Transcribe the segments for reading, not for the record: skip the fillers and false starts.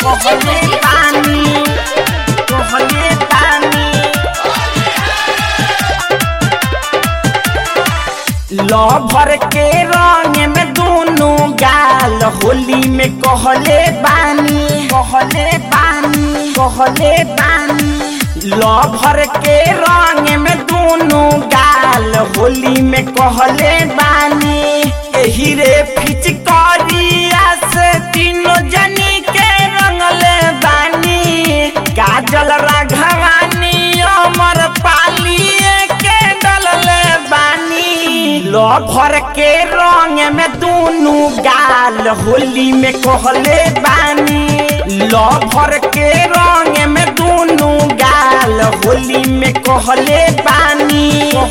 कहले पानी लभर के रंग में दोनों गाल होली में कहले बानी लभर के रंग में दोनों गाल होली में कहले बानी एही रे फिचकारिया से तीनों जनी के रंगले बानी काजल राघवानी अमर पालिए के डलले बानी लभर के रंग में दोनों गाल होली में कहले बानी लभर के रंग में दोनों गाल होली में कहले बानी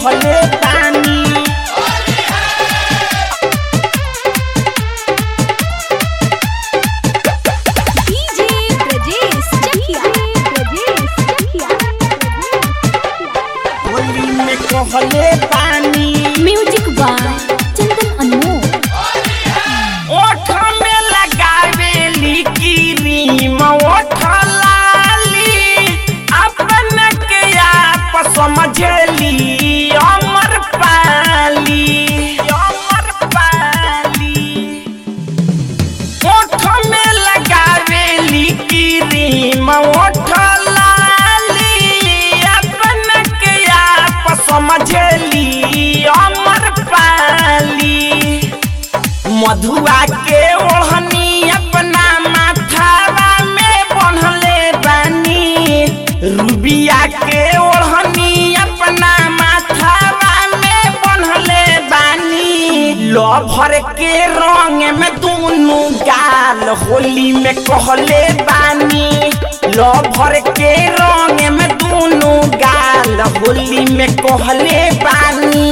होली में कहले पानी म्यूजिक बाय चंदन अनमोल। ओठ में लगावेली क्रीम ओठ लाली अपन के आप समझली अमर पाली ओठ में लगावेली क्रीम ओठ लाली अपन के आप समझली अमर पाली मधुआ के ओढ़नी अपना माथावा में बंधले बानी रूबिया के ओढ़नी अपना माथावा में बंधले बानी लभर के रंग में दोनों गाल होली में कहले बानी लभर के रंग में दोनों गाल होली में कहले बानी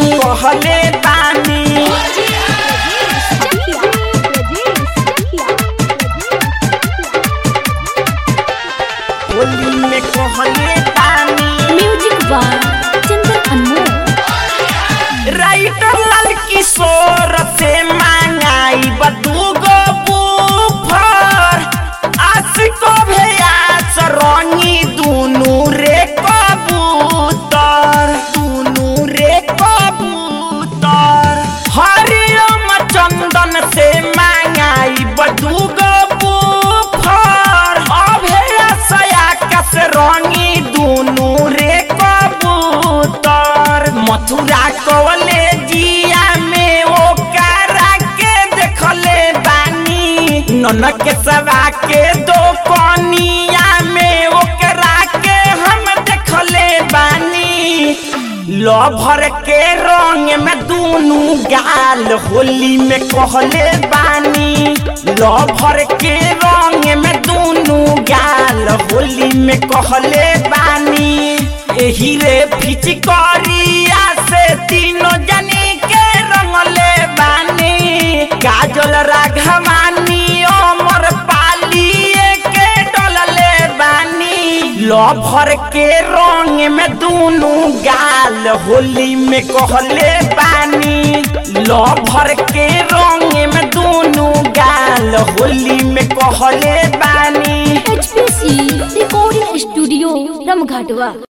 होली में कहले पानी music by Chandan Anmol. Writer Lal Kishor से मांगाई बदूगो बूफर आशिको भैयास रंगी दूनू रे कबूतर हरिओम चंदन से मांगाई बदूगो रंगी दूनू रे कबूतर मथुरा कॉलेजिया में वो करा के देखले बानी ननक सवा के दो कनिया में वो करा के हम देखले बानी लभर के रंग में दोनों गाल होली में कहले बानी लभर के रंग में दोनों गाल होली में कहले बानी एही रे फिचकारिया से तीनों जनी के रंगले बानी काजल राघवानी अमर पालिए के डलले बानी लभर के रंग में दोनों गाल होली में कहले बानी लभर के रंग में दोनों गाल होली में कहले बानी HPC रिकॉर्डिंग स्टूडियो रमघाटवा।